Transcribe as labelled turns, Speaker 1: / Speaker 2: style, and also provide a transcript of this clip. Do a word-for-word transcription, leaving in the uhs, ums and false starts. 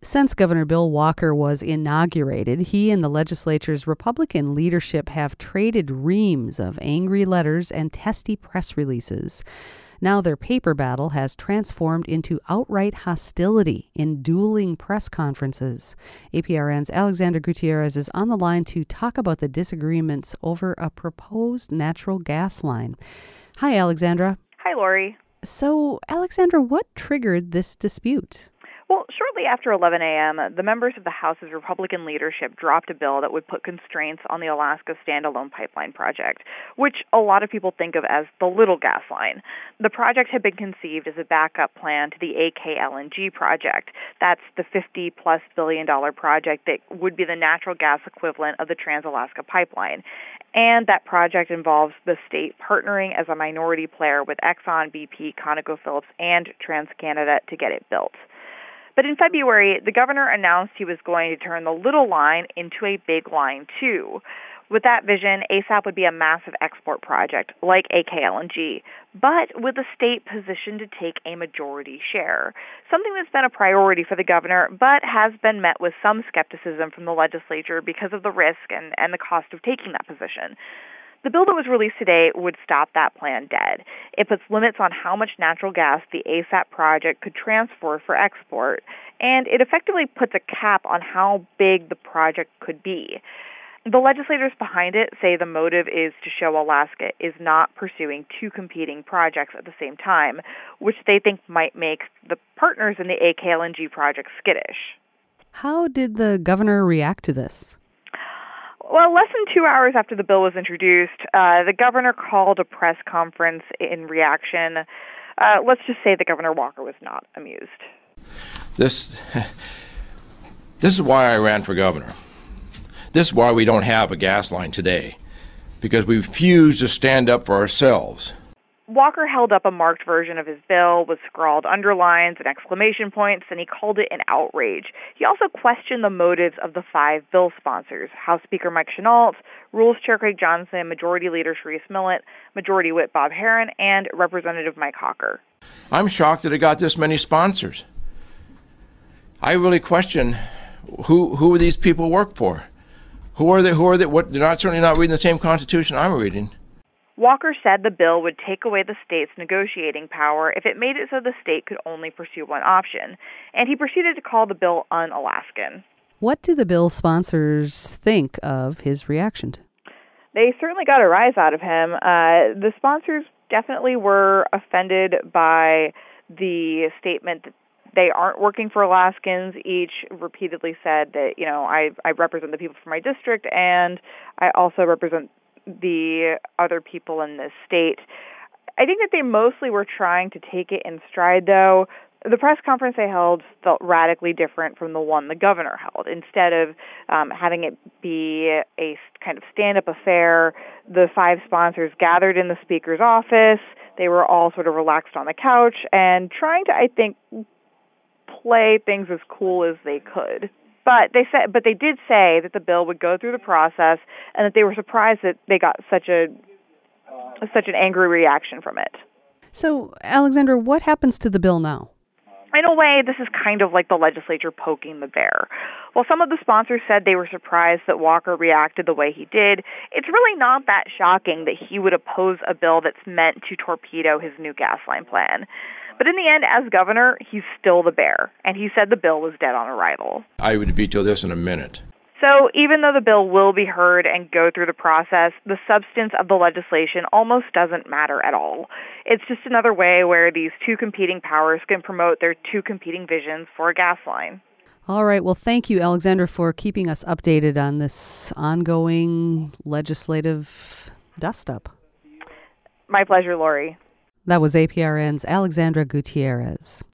Speaker 1: Since Governor Bill Walker was inaugurated, he and the legislature's Republican leadership have traded reams of angry letters and testy press releases. Now their paper battle has transformed into outright hostility in dueling press conferences. A P R N's Alexandra Gutierrez is on the line to talk about the disagreements over a proposed natural gas line. Hi, Alexandra.
Speaker 2: Hi, Lori.
Speaker 1: So, Alexandra, what triggered this dispute?
Speaker 2: Well, shortly after eleven a.m., the members of the House's Republican leadership dropped a bill that would put constraints on the Alaska Standalone Pipeline project, which a lot of people think of as the Little Gas Line. The project had been conceived as a backup plan to the A K L N G project. That's the fifty-plus billion dollar project that would be the natural gas equivalent of the Trans-Alaska Pipeline. And that project involves the state partnering as a minority player with Exxon, B P, ConocoPhillips, and TransCanada to get it built. But in February, the governor announced he was going to turn the Little Line into a Big Line, too. With that vision, A S A P would be a massive export project like A K L N G, but with the state positioned to take a majority share, something that's been a priority for the governor, but has been met with some skepticism from the legislature because of the risk and, and the cost of taking that position. The bill that was released today would stop that plan dead. It puts limits on how much natural gas the A S A P project could transfer for export, and it effectively puts a cap on how big the project could be. The legislators behind it say the motive is to show Alaska is not pursuing two competing projects at the same time, which they think might make the partners in the A K L N G project skittish.
Speaker 1: How did the governor react to this?
Speaker 2: Well, less than two hours after the bill was introduced, uh, the governor called a press conference in reaction. Uh, let's just say that Governor Walker was not amused.
Speaker 3: This, this is why I ran for governor. This is why we don't have a gas line today, because we refuse to stand up for ourselves.
Speaker 2: Walker held up a marked version of his bill with scrawled underlines and exclamation points, and he called it an outrage. He also questioned the motives of the five bill sponsors: House Speaker Mike Chenault, Rules Chair Craig Johnson, Majority Leader Sharice Millett, Majority Whip Bob Herron, and Representative Mike Hawker.
Speaker 3: I'm shocked that it got this many sponsors. I really question who who these people work for. Who are they? Who are they? What? They're not certainly not reading the same Constitution I'm reading.
Speaker 2: Walker said the bill would take away the state's negotiating power if it made it so the state could only pursue one option, and he proceeded to call the bill un-Alaskan.
Speaker 1: What do the bill sponsors think of his reaction?
Speaker 2: They certainly got a rise out of him. Uh, the sponsors definitely were offended by the statement that they aren't working for Alaskans. Each repeatedly said that, you know, I, I represent the people from my district, and I also represent the other people in this state. I think that they mostly were trying to take it in stride, though. The press conference they held felt radically different from the one the governor held. Instead of um, having it be a kind of stand-up affair, the five sponsors gathered in the speaker's office. They were all sort of relaxed on the couch and trying to, I think, play things as cool as they could. But they said, but they did say that the bill would go through the process, and that they were surprised that they got such a such an angry reaction from it.
Speaker 1: So, Alexandra, what happens to the bill now?
Speaker 2: In a way, this is kind of like the legislature poking the bear. While some of the sponsors said they were surprised that Walker reacted the way he did, it's really not that shocking that he would oppose a bill that's meant to torpedo his new gas line plan. But in the end, as governor, he's still the bear, and he said the bill was dead on arrival.
Speaker 3: I would veto this in a minute.
Speaker 2: So even though the bill will be heard and go through the process, the substance of the legislation almost doesn't matter at all. It's just another way where these two competing powers can promote their two competing visions for a gas line.
Speaker 1: All right. Well, thank you, Alexandra, for keeping us updated on this ongoing legislative dust-up.
Speaker 2: My pleasure, Lori.
Speaker 1: That was A P R N's Alexandra Gutierrez.